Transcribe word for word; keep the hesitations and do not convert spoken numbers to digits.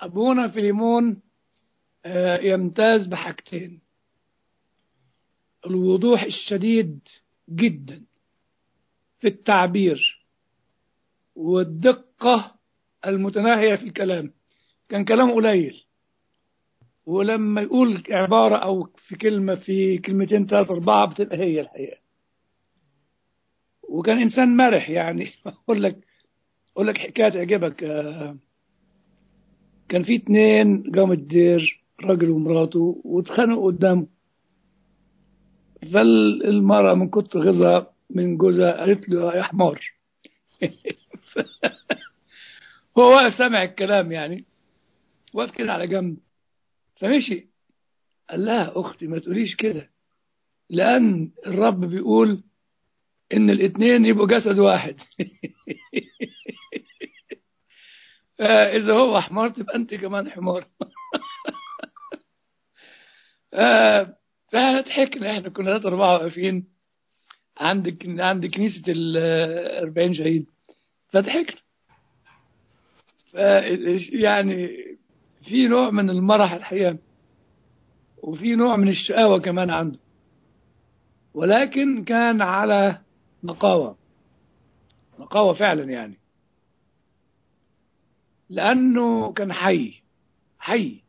أبونا فيليمون آه، يمتاز بحاجتين: الوضوح الشديد جدا في التعبير، والدقة المتناهية في الكلام. كان كلامه قليل، ولما يقول عبارة أو في كلمة في كلمتين ثلاثة أربعة بتبقى هي الحقيقة. وكان إنسان مرح يعني. أقول لك أقول لك حكاية تعجبك. آه، كان في اتنين قاموا الدير، راجل ومراته، واتخانقوا قدامه. فالمرأة من كتر غيظها من جوزها قالت له يا حمار. هو واقف سامع الكلام يعني، واقف كده على جنب. فمشي قال لها أختي ما تقوليش كده، لأن الرب بيقول إن الاتنين يبقوا جسد واحد. فإذا هو حمار تبقى أنت كمان حمار. آه، فاحنا ضحكنا، احنا كنا ثلاثة أربعة واقفين عند عند كنيسة الأربعين شهيد، فضحكنا. ف يعني في نوع من المرح الحقيقة، وفي نوع من الشقاوة كمان عنده، ولكن كان على نقاوة، نقاوة فعلا يعني، لأنه كان حي حي